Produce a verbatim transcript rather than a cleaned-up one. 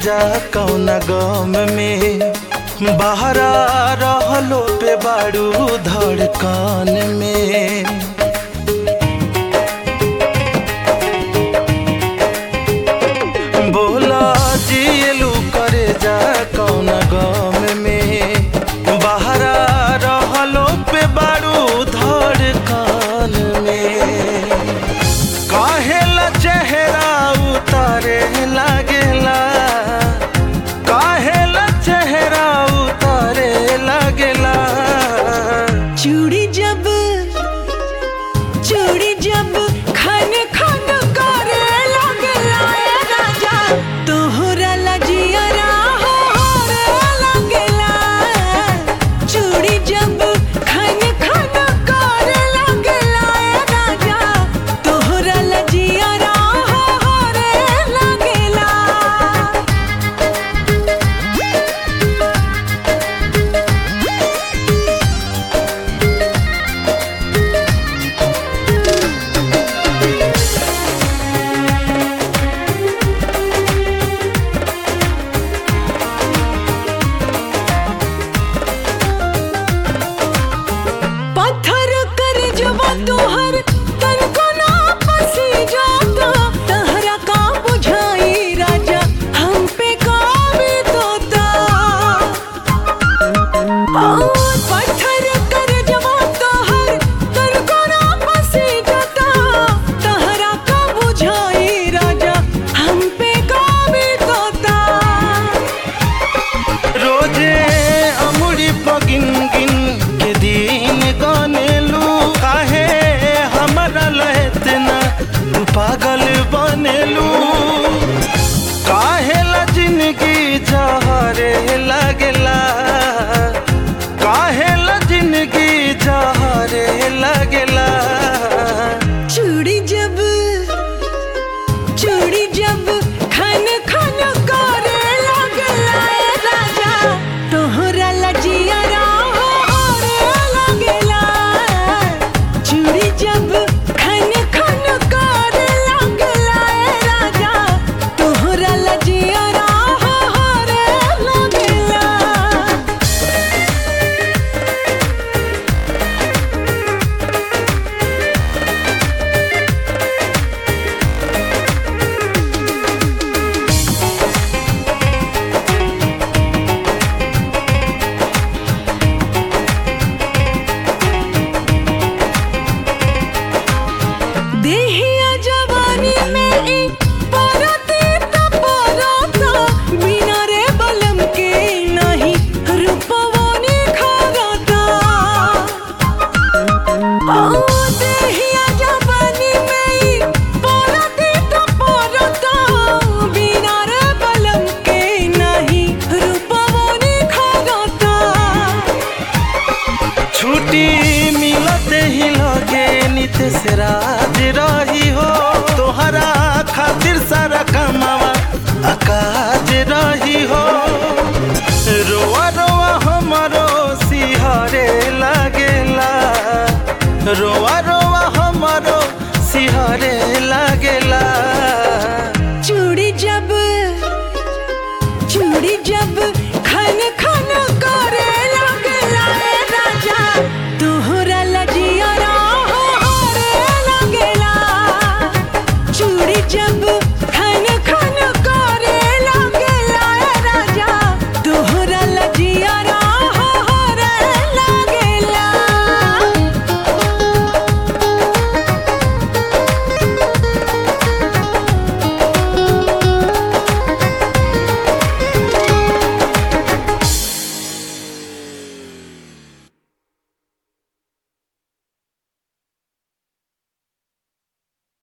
जा कौन गम में बहरा रहलो पे बाड़ू धड़कन में। बोला जियलू करे जा कौन गम में बहरा रहलो पे बाड़ू धड़कन में। काहेला चेहरा उतारे लागेला, काहेला चेहरा उतारे लागेला। चूड़ी जब चूड़ी जब खन खन करे लागेला ए राजा तोहरा लजियरा होरे लागेला। चूड़ी जब खन खन करे लागेला ए राजा तोहरा लजियरा होरे लागेला। पत्थर कर जब तोहर तन को ना फंसी जाता तहरा का बुझाई राजा हम पे काबे तोता। पत्थर कर जब तोहर तन को ना फंसी जाता तहरा का बुझाई राजा हम पे काबे तोता। रोजे अमुड़ी पगिन गिन के दिन गनेलू काहे हमारा लहतना तू पागल बनेलू। काहेला जिंदगी जहरे लागेला, काहेला जिंदगी जहरे लागेला। चूड़ी जब चूड़ी जब खन खन करे लागेला ए राजा तोहरा लजियरा होरे लागेला। चूड़ी जब खन खन करे लागेला ए राजा तोहरा लजियरा होरे लागेला। देहिया जवानी में ई परती त परता बिना रे बलम के नहीं रूपवानी खागता। ओ देहिया जवानी में ई परती त परता बिना रे बलम के नहीं रूपवानी खागता। छुट्टी मिलते ही लगे नित से राज रही हो तोहरा खातिर सारा कमावा अकाज रही हो। रोआ रोआ हमारो सिहरे लागेला, रोआ रोआ हमारो सिहरे लागेला।